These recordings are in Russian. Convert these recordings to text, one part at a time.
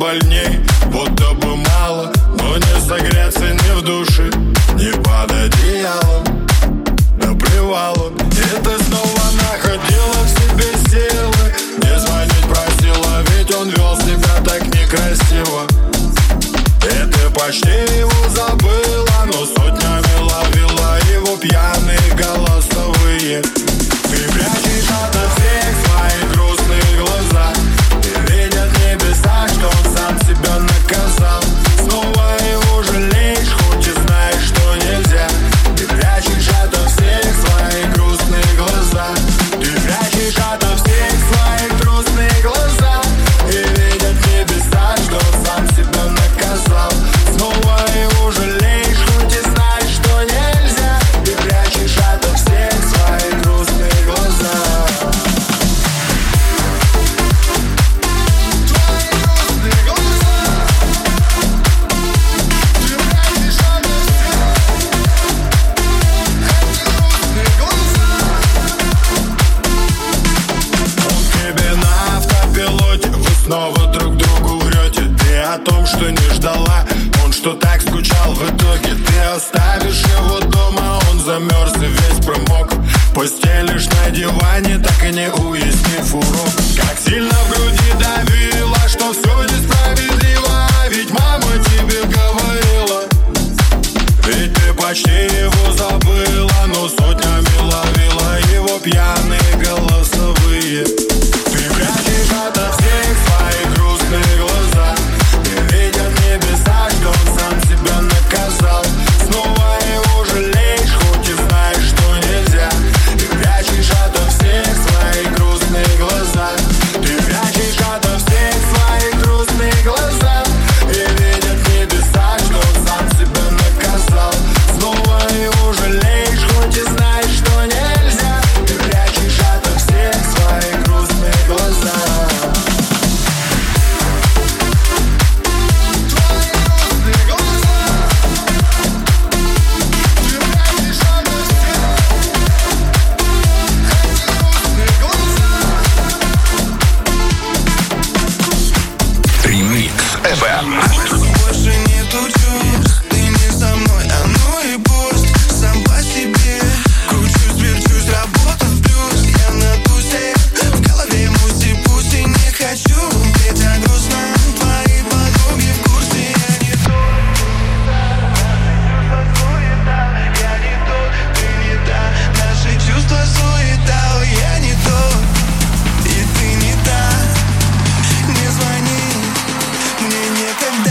больней. Будто бы мало, но не согреться ни в душе, ни под одеялом до привала. И ты снова находила в себе силы не звонить просила, ведь он вел себя так некрасиво. И ты почти его забыла, но сотнями ловила его пьяные голосовые. Ты прячешь ото всех свои грустные глаза, и видят небеса, что он сам себя наказал. Снова его жалеешь, хоть и знаешь, что нельзя. Ты прячешь ото всех свои грустные глаза. Ты прячешь ото всех свои грустные глаза, и видят небеса, что он сам себя наказал. Снова его жалеешь, хоть и знаешь, что нельзя. Ты прячешь ото всех свои грустные глаза. Снова друг другу врете. Ты о том, что не ждала, он что так скучал в итоге. Ты оставишь его дома, он замерз и весь промок. Постелишь на диване, так и не уяснив урок. Как сильно в груди давила, что все несправедливо. Ведь мама тебе говорила, ведь ты почти его забыла, но сотнями ловила его пьяные голосовые. Ты прячешь ото всех свои грустные глаза, и видят небеса, что он сам себя наказал. Снова его жалеешь, хоть и знаешь, что нельзя. Ты прячешь ото всех свои грустные глаза. Ты прячешь ото всех свои грустные глаза, и видят небеса, что он сам себя наказал. Снова его жалеешь, хоть и знаешь, что нельзя. Ты прячешь ото всех свои грустные глаза. Ремикс FM. Больше нету чувств, ты не со мной, а ну и пусть. Сам по себе кручусь, верчусь, работа в плюс. Я на тусе, в голове муси-пуси. Не хочу, мне так грустно. Твои подруги в курсе, я не тот. Я не тот, ты не та. Наши чувства суета, я не тот. И ты не та. Не звони, мне некогда.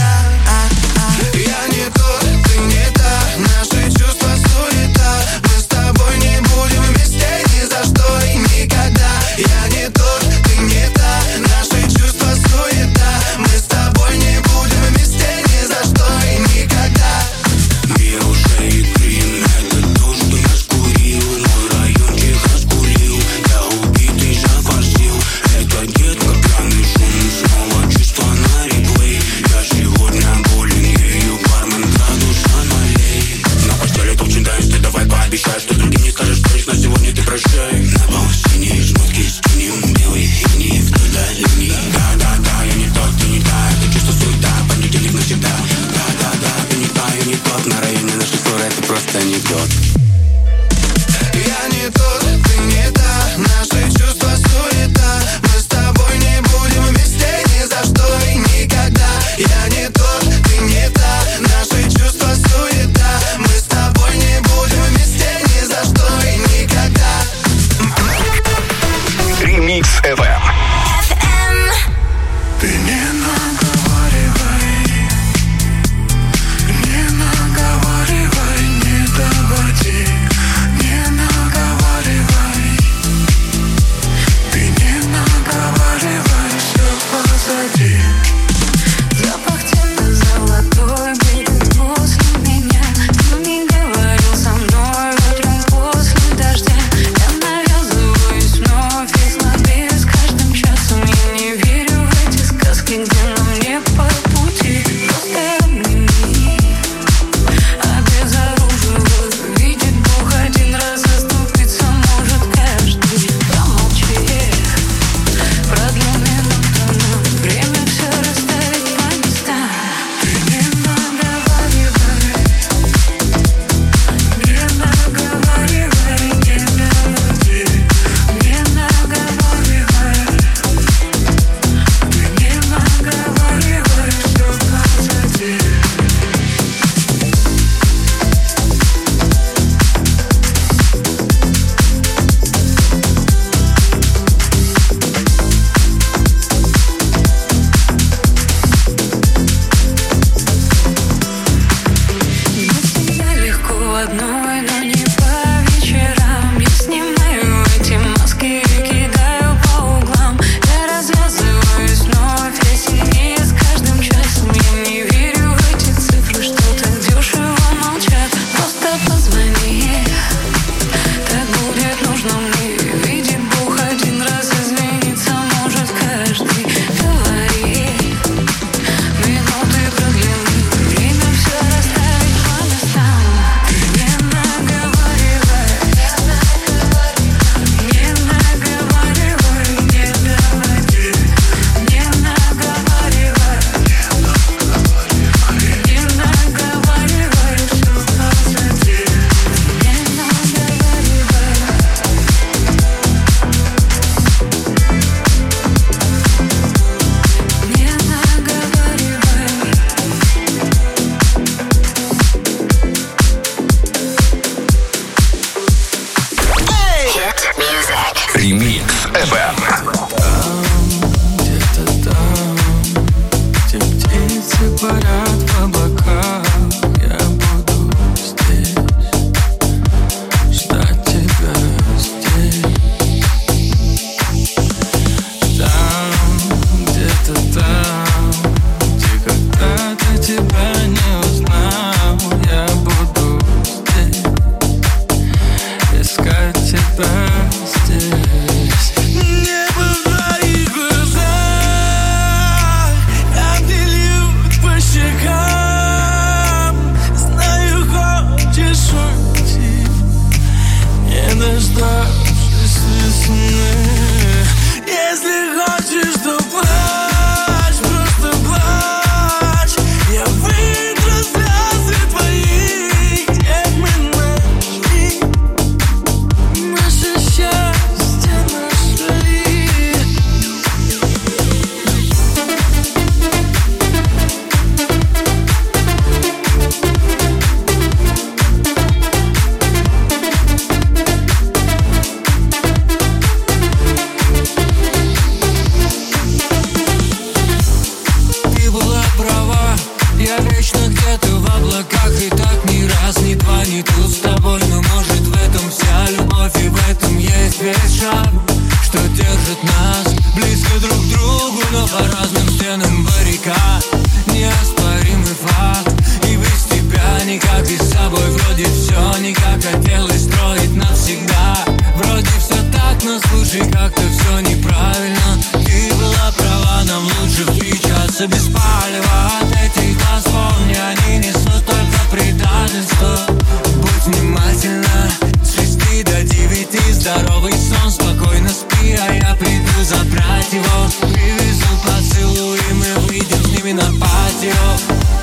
сердце без палева от этих глаз. Помни, они несут только предательство. Будь внимательна, с 6 до 9. Здоровый сон, спокойно спи, а я приду забрать его. Привезу поцелуй, и мы выйдем с ними на патио.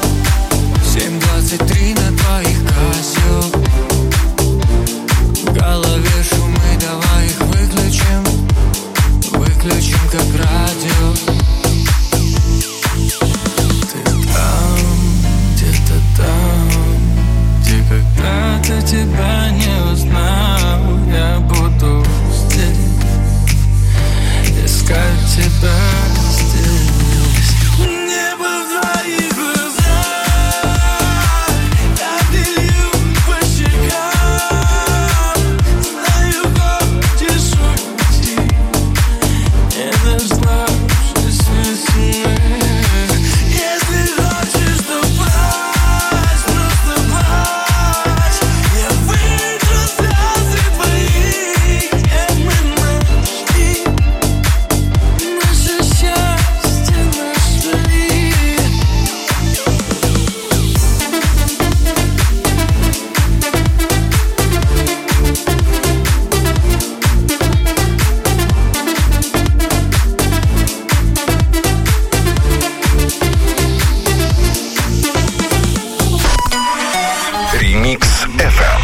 7:23 на твоих Casio. В голове шумы, давай их выключим. Выключим как радио. Ты там, где-то там, где когда-то тебя не узнал. Я буду здесь, искать тебя здесь. Небо в твоих глазах, я делю по щекам. Знаю, хочешь уйти, не дождавшись весны. Если хочешь, то плачь, просто плачь. Я вытру слезы твои, как мы нашли наше счастье, нашли. Ремикс FM.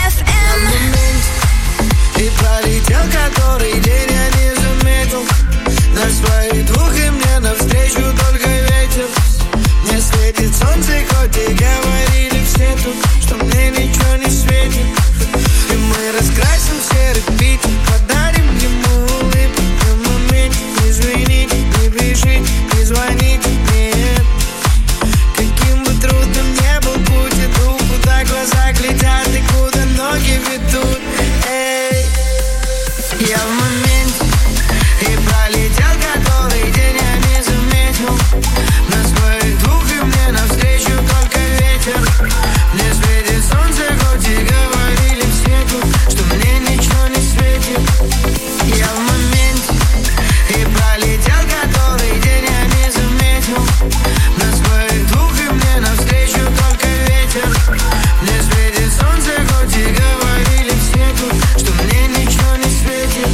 И пролетел который день, я не заметил. Нас своих двух, и мне навстречу только ветер. Мне светит солнце, хоть и говорили все тут, что мне ничего не светит. И мы раскрасим серый бит, подарим ему улыбку. В моменте не звоните, не бежите, не звоните, нет. Каким бы трудным не был путь, иду, куда глаза глядят и куда ноги ведут. Эй, я в моменте, и пролетел который день, я не заметил. Нас своих двух, и мне навстречу только ветер. Мне светит солнце, хоть и говорили все тут, что мне ничего не светит. Я в моменте, и пролетел который день, я не заметил. Нас своих двух, и мне навстречу только ветер. Мне светит солнце, хоть и говорили все тут, что мне ничего не светит.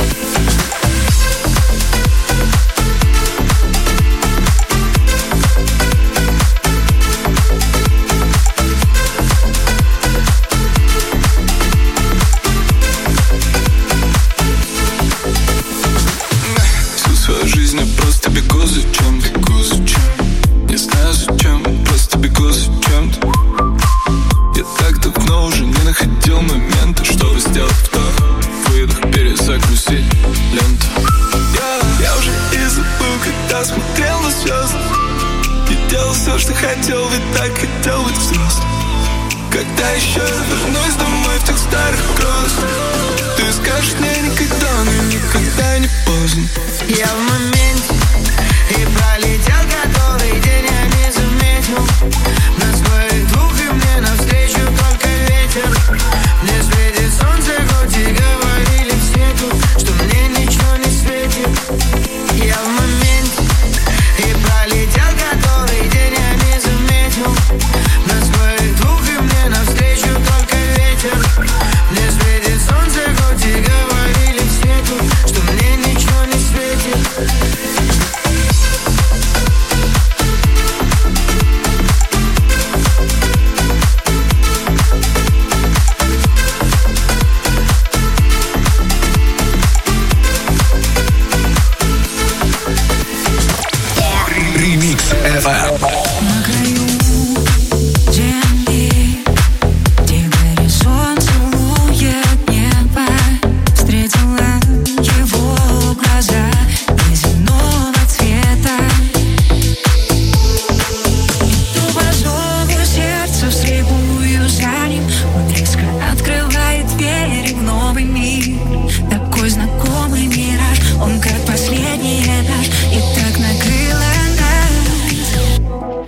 Всю свою жизнь я просто бегу за чем-то. Не знаю зачем, просто бегу за чем-то. Я так давно уже не находил момента, чтобы сделать вдох, выдох, перезагрузить ленту. Я уже и забыл, когда смотрел на звезды. И делал все, что хотел, ведь так хотел быть взрослым. Когда еще я вернусь домой в тех старых грозах, ты скажешь мне никогда, но никогда не поздно. Я в моменте, и пролетел который день, я не заметил. Нас своих двух, и мне навстречу только ветер. Мне светит солнце, хоть и говорили все тут, что мне ничего не светит. Я в моменте, и пролетел который день, я не заметил. Нас своих двух, и мне навстречу только ветер. Мне светит солнце, хоть и говорили все тут, что мне ничего не светит. Ремикс FM. На краю земли, где горизонт целует небо, встретила его глаза неземного цвета. Иду по зову сердца, встребую за ним. Он резко открывает двери в новый мир. Такой знакомый мираж, он как последний этаж, и так накрыло нас.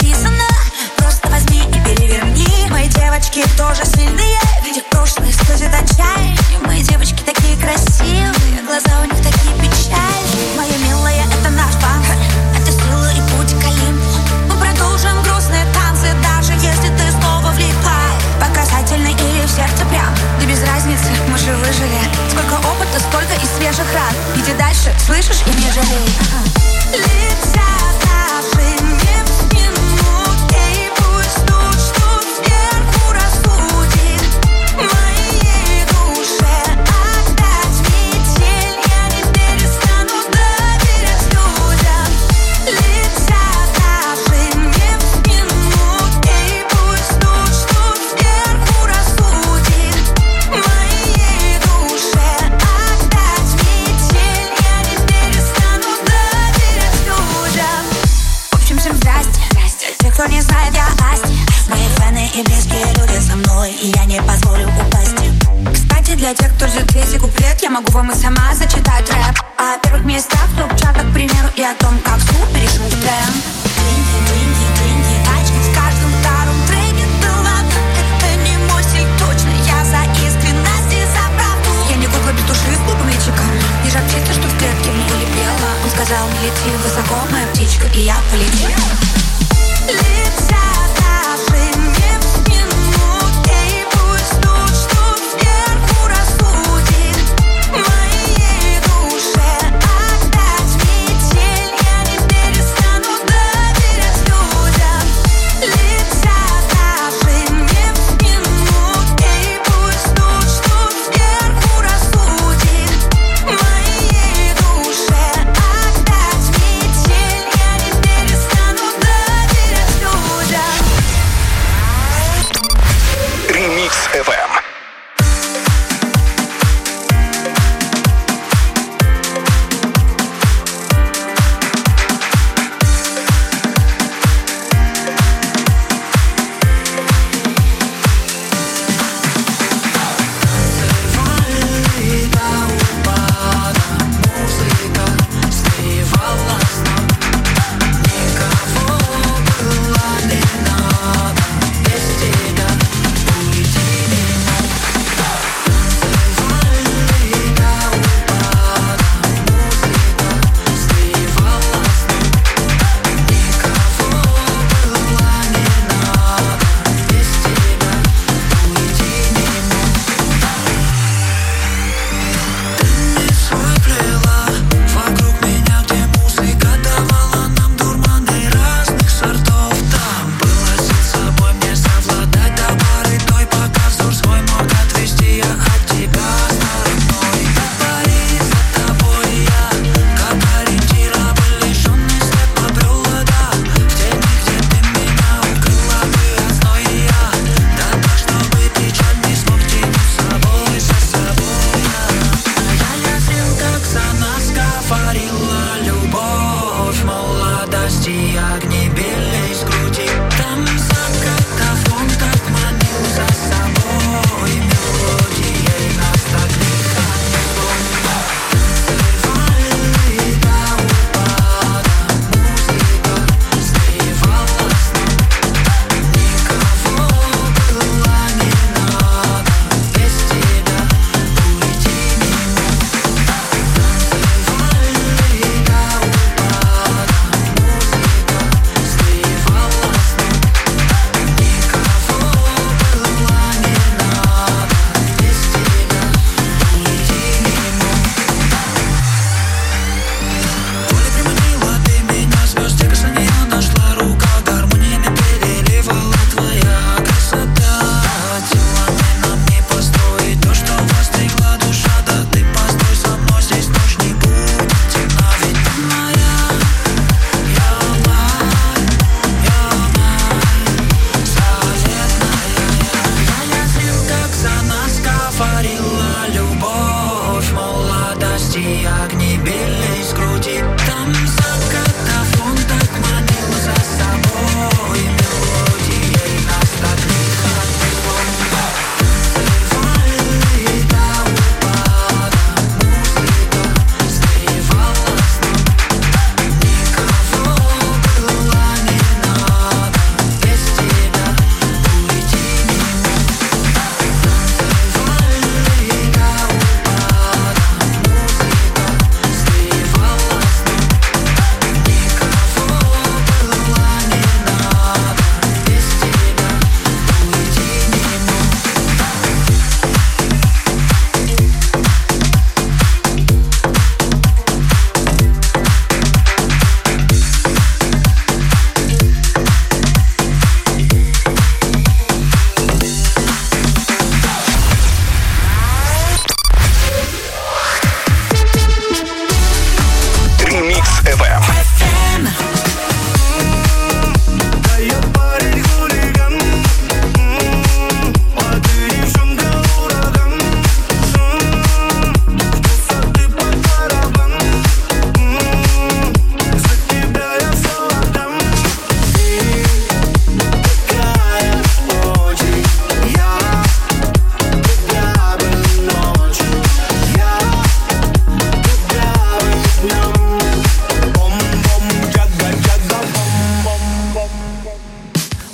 написано. Просто возьми и переверни. Мои девочки тоже сильные, ведь их прошлое сквозит отчаяние. Мои девочки такие красивые, глаза у них такие печальные. Моя милая, это наш банк, это сила и путь к Олимпу. Мы продолжим грустные танцы, даже если ты снова влипаешь. По касательной или в сердце прям, да без разницы, мы же выжили. Сколько опыта, столько и свежих ран. Иди дальше, слышишь, и не жалей. Летят наши не в спину, ей пусть тут, что сверху рассудит. Моей душе опять метель, я не перестану доверять людям. Летят наши не в спину, ей пусть тут, что сверху рассудит. Моей душе опять метель, я не перестану доверять людям. В общем, всем здрасте. Те, кто не знает, я Асти. Мои фэны и близкие люди со мной, и я не позволю упасть. Кстати, для тех, кто ждет третий куплет, я могу вам и сама зачитать рэп о первых местах в топ-чартах, к примеру, и о том, как звук перешел в тренд. Клинки, тачки в каждом втором треке. Да ладно, это не мой стиль точно. Я за искренность и за правду. Я не кукла без души с глупым личиком. Не жар птица, что в клетке мне улетела. Он сказал, не лети высоко, моя птичка, и я полетела. Летят наши не в спину, ей пусть тут, что сверху рассудит. Моей душе опять метель, я не перестану доверять людям.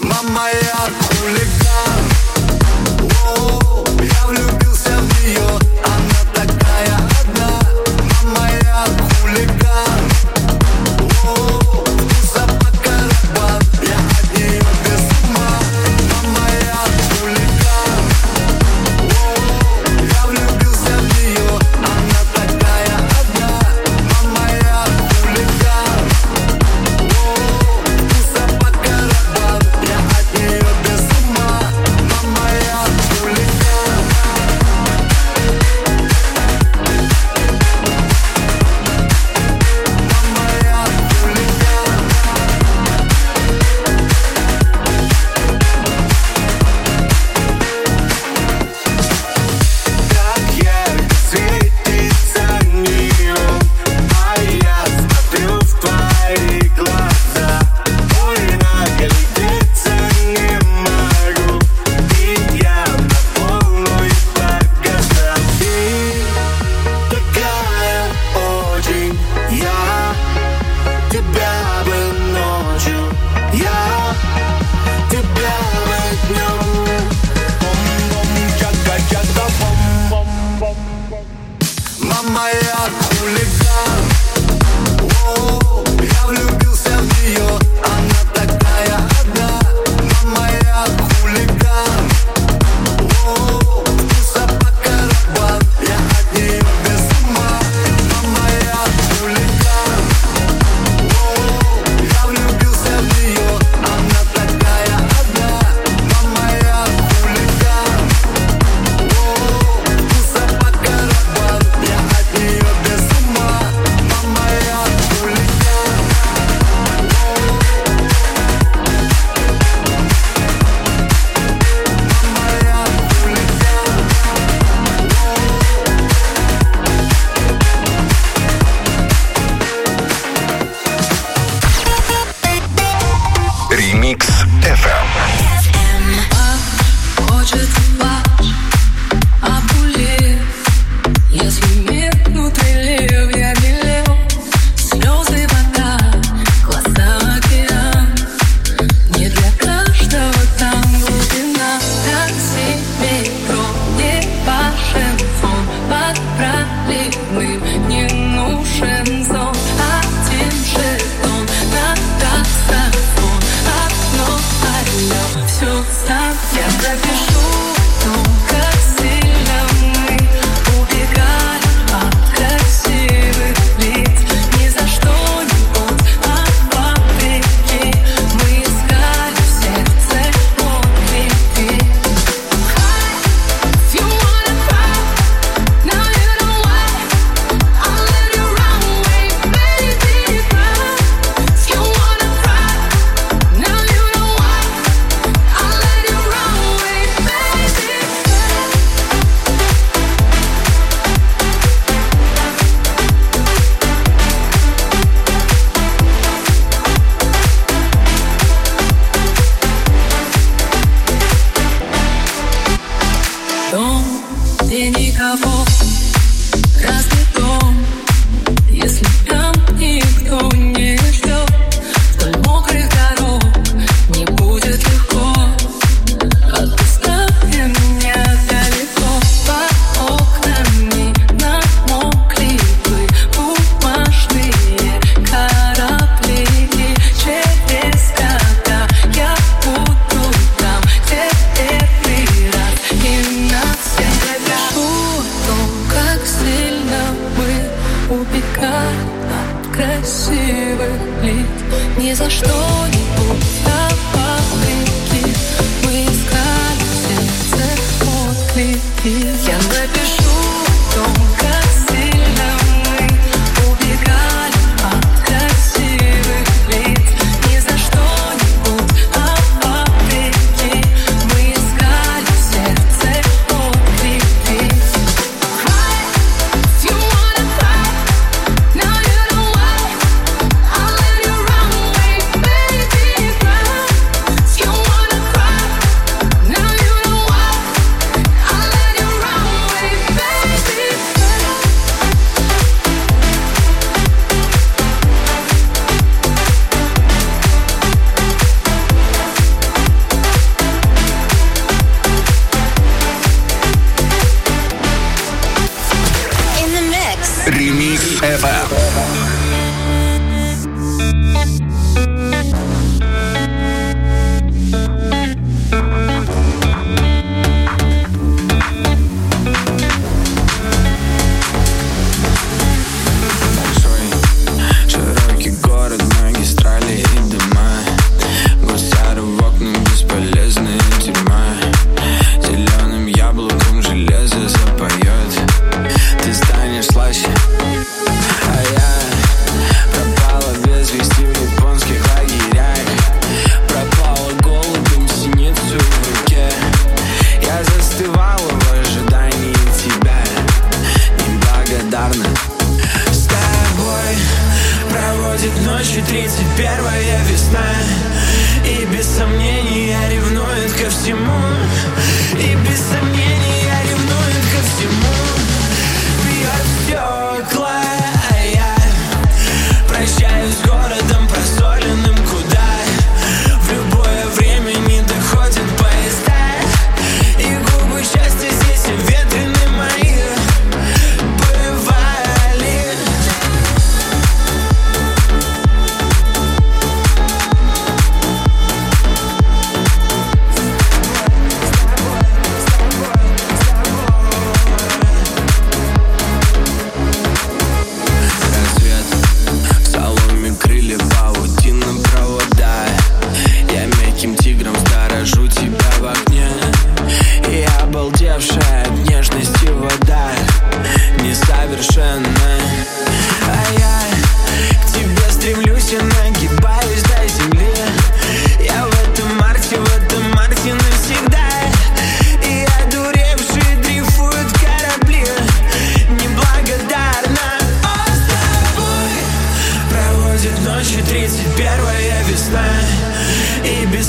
Мама, я хулиган. О, я влюбился в нее, она такая одна. Мама, я хулиган. О, вкуса по карабан, я от нее без ума. Мама, я хулиган. О, я влюбился в нее, она такая одна. Мама, я хулиган. О, вкуса по карабан, я от нее без ума. Мама, я хулиган. Как ярко светится неон, а я смотрю в твои глаза. Ой, наглядеться не могу, и я на полную погасал. Ты такая очень, я тебя бы ночью, я тебя бы днем. Бом-бом, чака-чака, бом-бом-бом. Мама, я хулиган. О, я влюбился в нее, она такая одна. Мама, я хулиган. О, вкуса по карабан, я от нее без ума. Мама, я хулиган. О, я влюбился в нее, она такая одна. Мама, я хулиган. О, вкуса по карабан, я от нее без ума. Мама, я хулиган. Ремикс FM. Хочет плачь, обулив. Если мир внутри лев, я белел. Слезы вода, глаза океан. Не для каждого там глубина. Так себе не пашем фон. Под проливным не нужен сон. Один жетон на таксофон. Окно, алло, все сам я запишу. Как сильно мы убегали от красивых лиц. Ни за что не год, а вопреки. Мы искали в сердце отклики. If you wanna cry, now you know why. I'll let you run away, baby, cry. If you wanna cry, now you know why. I'll let you run away, baby.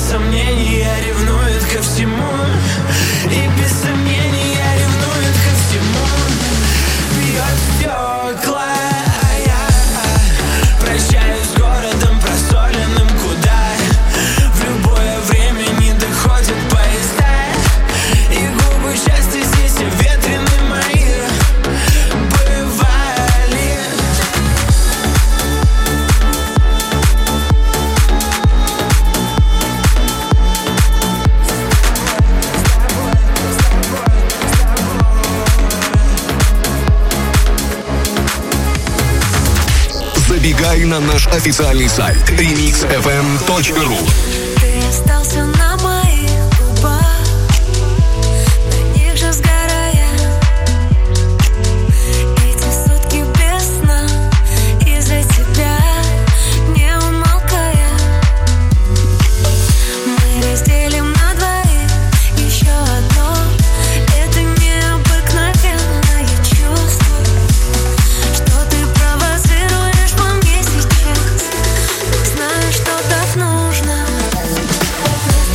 сомнения ревнует ко всему. И без сомнения ревнует ко всему. Бьет стекла, а я прощаюсь с городом просоленным, куда в любое время не доходят поезда. И губы счастья здесь ветрены мои бывали. Забегай на наш официальный сайт remixfm.ru. Ты остался на моих губах, на них же сгорая. Эти сутки без сна из-за тебя, не умолкая. Мы разделим на двоих еще одно. Это необыкновенное чувство, что ты провоцируешь во мне сейчас. Знаю, что так нужно.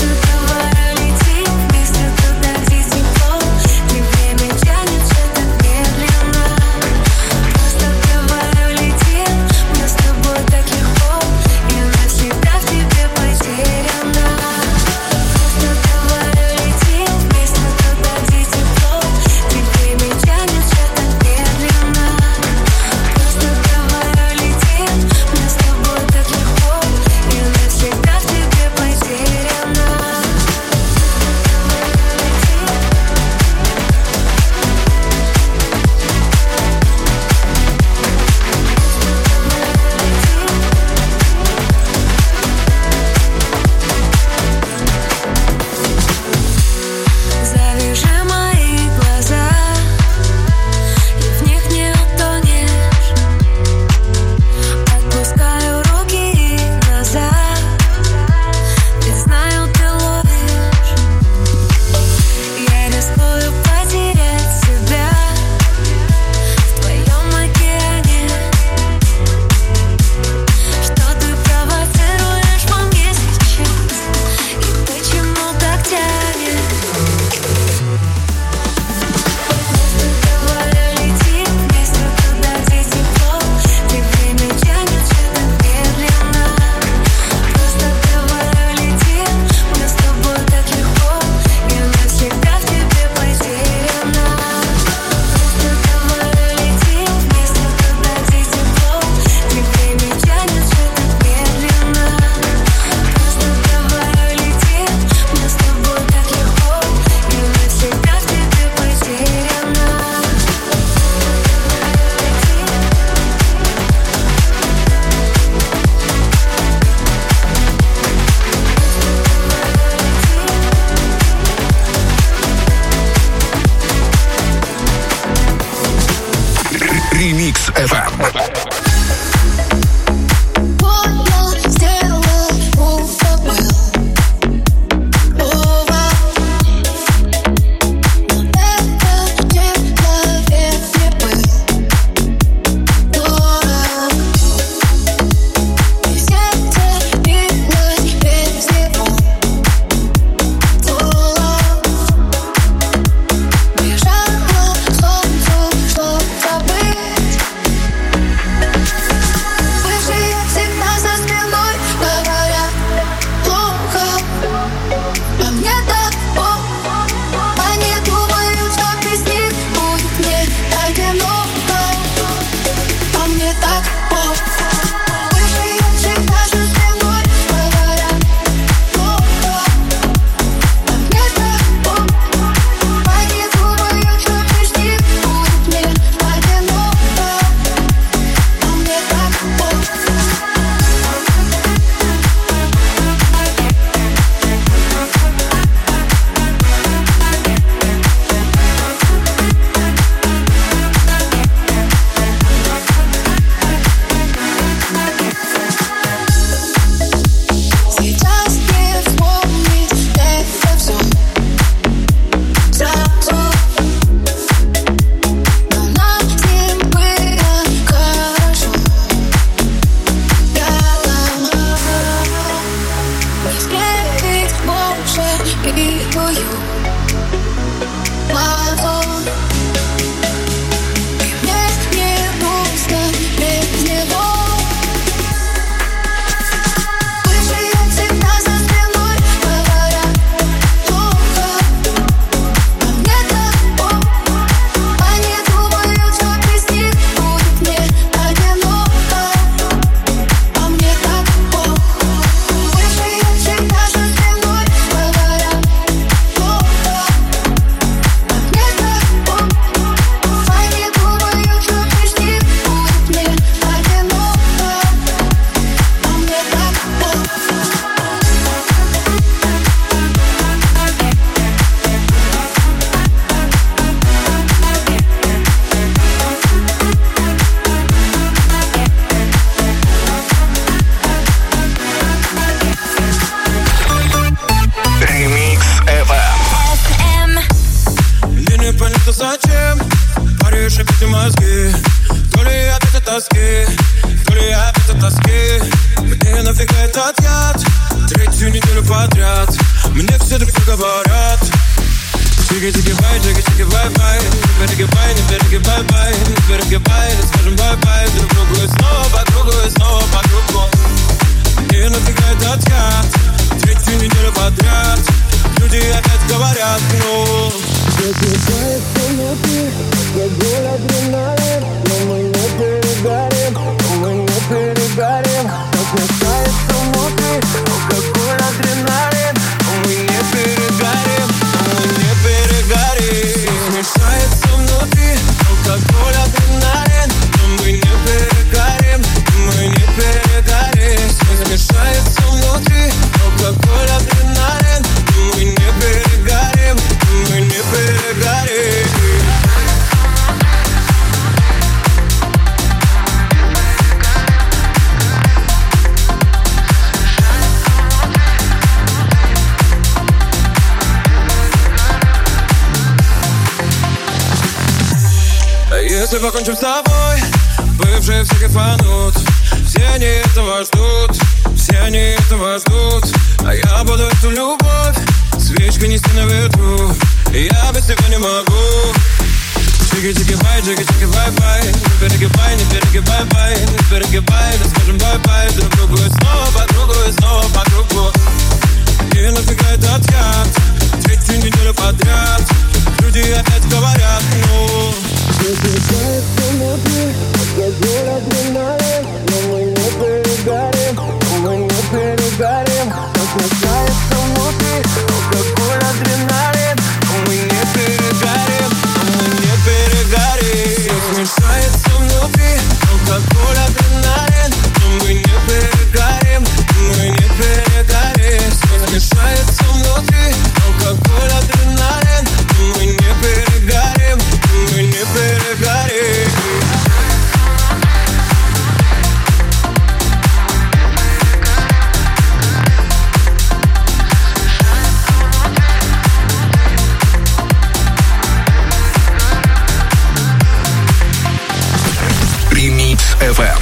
больше иную глазу. И мне не грустно без него. Выше я всегда за спиной, говорят плохо, а мне так плохо. Они думают, что без них будет мне одиноко, а мне так плохо. Выше я всегда за спиной, говорят плохо, а мне так плохо. Они думают, что без них будет мне одиноко, а мне так плохо. Ремикс FM. Мне непонятно зачем паришь опять мозги. То ли опять от тоски, то ли опять от тоски. Мне нафига этот яд? Третью неделю подряд мне все друг говорят. Чики-чики-бай, чики-чики-бай-бай. Не перегибай, не перегибай-бай. Не перегибай, не скажем бай-бай друг другу. И снова по кругу, и снова по кругу. Мне нафига этот яд? Третью неделю подряд люди опять говорят, ну. Засыпается внутри, алкоголь, адреналин, но мы не перегорим, мы не перегорим. Засыпается внутри, алкоголь, адреналин, но мы не перегорим, мы не перегорим. Смешается внутри, алкоголь, адреналин, но мы не перегорим, мы не перегорим. Смешается внутри, алкоголь, адреналин, но мы не перегорим, мы не перегорим. А если покончим с тобой, бывшие все кайфанут. Все они этого ждут, все они этого ждут. А я буду эту любовь свечкой нести на ветру. И я без тебя не могу. Чики-чики-бай, чики-чики-бай-бай. Не перегибай, не перегибай-бай. Не перегибай, да скажем бай-бай друг другу. И снова по кругу, и снова по кругу. И нафига этот яд? Третью неделю подряд люди опять говорят, ну. Засыпается внутри, алкоголь, адреналин, но мы не перегорим, мы не перегорим. Засыпается внутри, алкоголь, адреналин, но мы не перегорим, мы не перегорим. Смешается внутри, алкоголь, адреналин, но мы не перегорим, мы не перегорим. Смешается внутри, алкоголь, адреналин, но мы не перегорим, мы не перегорим. Ремикс FM.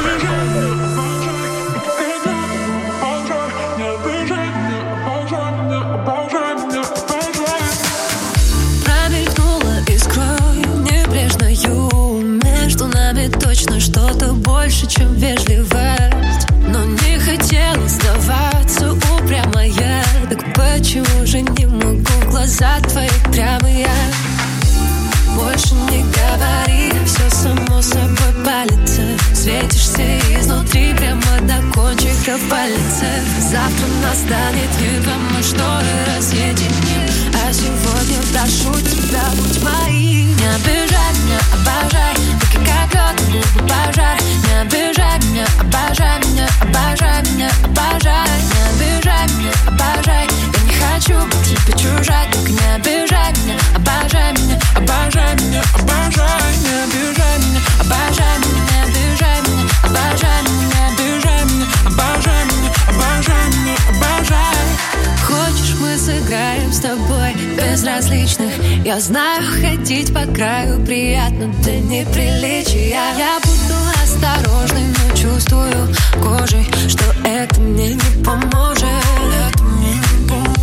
Промелькнула искрой небрежною. Между нами точно что-то больше, чем вежливость. Но не хотела сдаваться упрямая. Так почему же не могу в глаза твои прямые? Больше не говори, все само собой палится. Светишься изнутри прямо до кончиков пальцев. Завтра настанет никому, что и разъединим. А сегодня прошу тебя, будь моим. Не обижай меня, обожай, руки как лед, губы пожар. Не обижай меня, обожай меня, обожай меня, обожай. Не обижай меня, обожай, я не хочу быть тебе чужой. Так не обижай меня, обожай меня, обожай меня, обожай. Не обижай меня, обожай меня, не обижай меня, обожай меня, не обижай меня, обожай меня, обожай меня, обожай. Хочешь, мы сыграем с тобой безразличных? Я знаю, ходить по краю приятно до неприличия. Я буду осторожной, но чувствую кожей, что это мне не поможет. Это мне не поможет.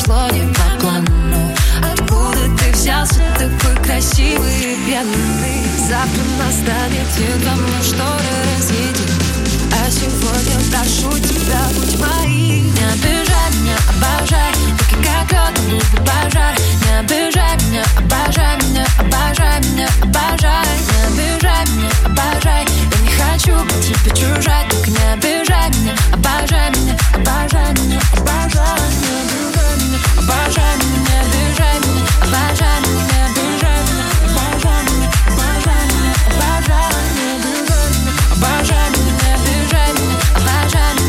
шло не по плану. Откуда ты взялся такой красивый и пьяный? Завтра настанет день, давно шторы разъедем. А сегодня прошу тебя, будь моим. Не обижай меня, обожай, таки как лед, губы пожар. Не обижай меня, обожай меня, обожай меня, обожай. Не обижай меня, обожай, я не хочу быть тебе чужой. Так не обижай меня, обожай меня, обожай меня, обожай. Не обижай меня, обожай меня, не обижай меня, обожай меня, не обижай меня, обожай меня, обожай меня, обожай. Не обижай меня, обожай меня, не обижай меня, обожай меня.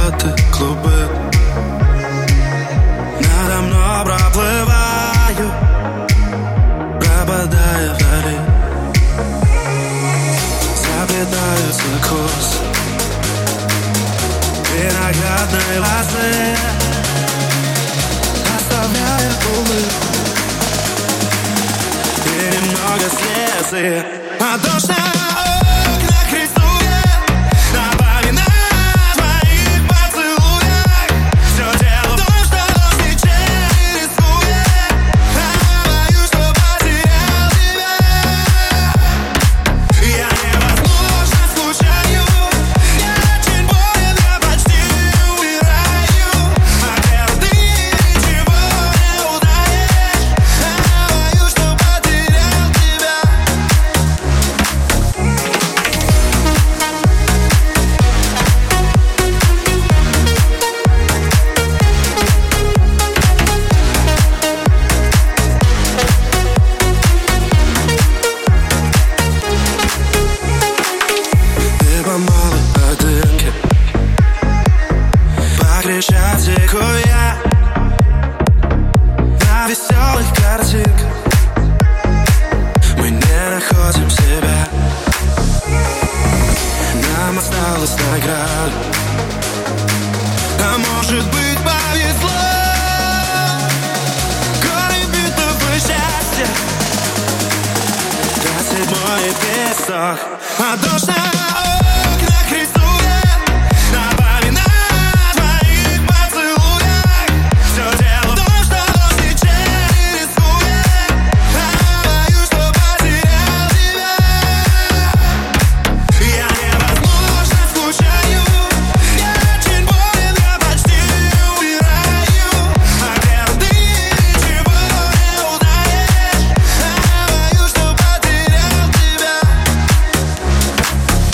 самолеты, клубы. Надо мной проплываю, пропадая вдали. Заплетаются косы виноградной лозы, оставляя улыбку и немного слезы. А дождь на окнах рисует, напоминает о твоих поцелуях. Все дело в том, что дождь ничем не рискует. А боюсь, что потерял тебя. Я невозможно скучаю, я очень болен, я почти умираю. А где ты ничего не узнаешь. А боюсь, что потерял тебя. Ты по малой одынке, по Крещатику я на веселых картинках. Мы не находим себя. Нам осталось награда, а может быть повезло. Горы битов и счастья, до седьмой песок. А дождь на окнах рисует, напоминает о твоих поцелуях. Все дело в том, что дождь ничем не рискует. А боюсь, что потерял тебя. Я невозможно скучаю, я очень болен, я почти умираю. А где ты ничего не узнаешь. А боюсь, что потерял тебя.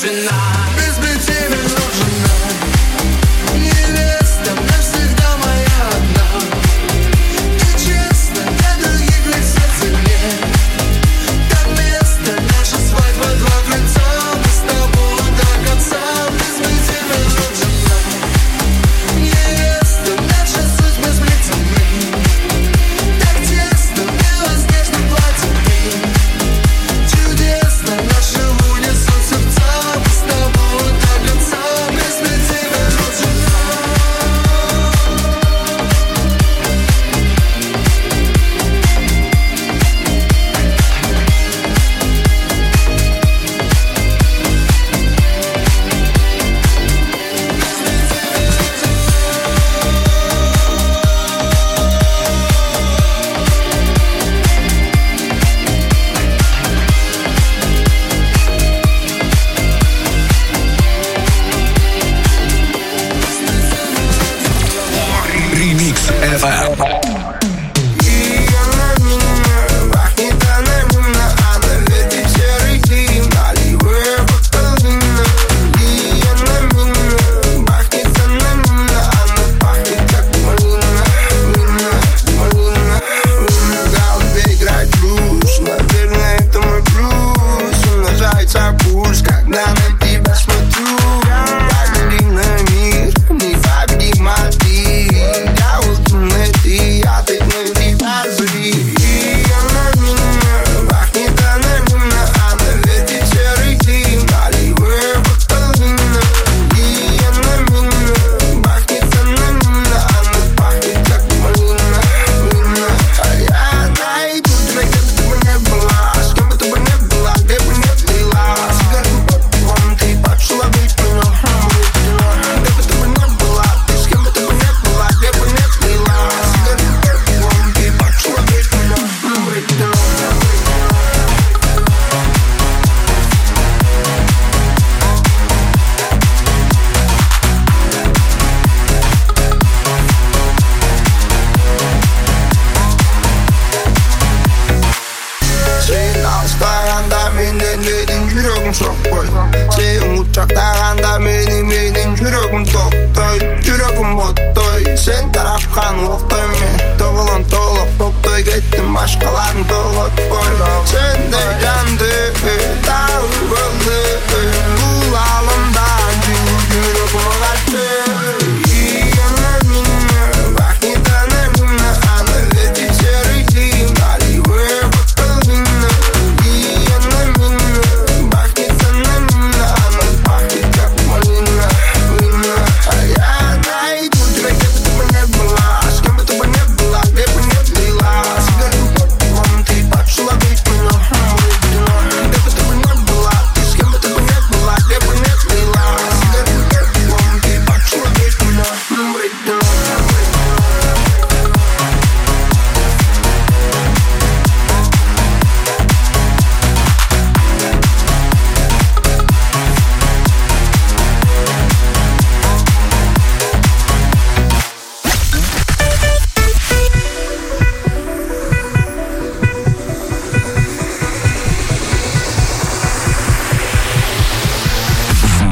жена. Беспрецедентно жена. Невеста навсегда моя одна. Ты честно, для других ведь сердце нет. Там место, наша свадьба, два кольца. Мы с тобой до конца. Беспрецедентно жена. Невеста, наша суть мы сплетены. Так тесно, в белоснежном платье ты. Чудесно, наши унесут сердца. Мы с тобой до конца. Беспрецедентно жена. Remix FM. Когда на тебя смотрю, погоди на мир, не победи моти. Я улыбный ты, а ты внутри позри. И она меня пахнет анонимно, она вертит серый дым, наливая бутыльно. И она меня пахнет анонимно, она пахнет как малина, малина. А я найду тебя, где бы ты бы не была, с кем бы ты бы не была, где бы не была. Ты пошла быть меня, где бы ты бы не была, ты с кем бы ты бы не была, где бы не была. Ты пошла быть меня, Сен алыстағанда менен менің жүрегім соқпай. Сен құшақтағанда менің жүрегім тоқтай. Жүрегім оттай. Сен таратқан оқтай мен. Тоғылын толық топтай кеттім, башқаларын толықпай. Сен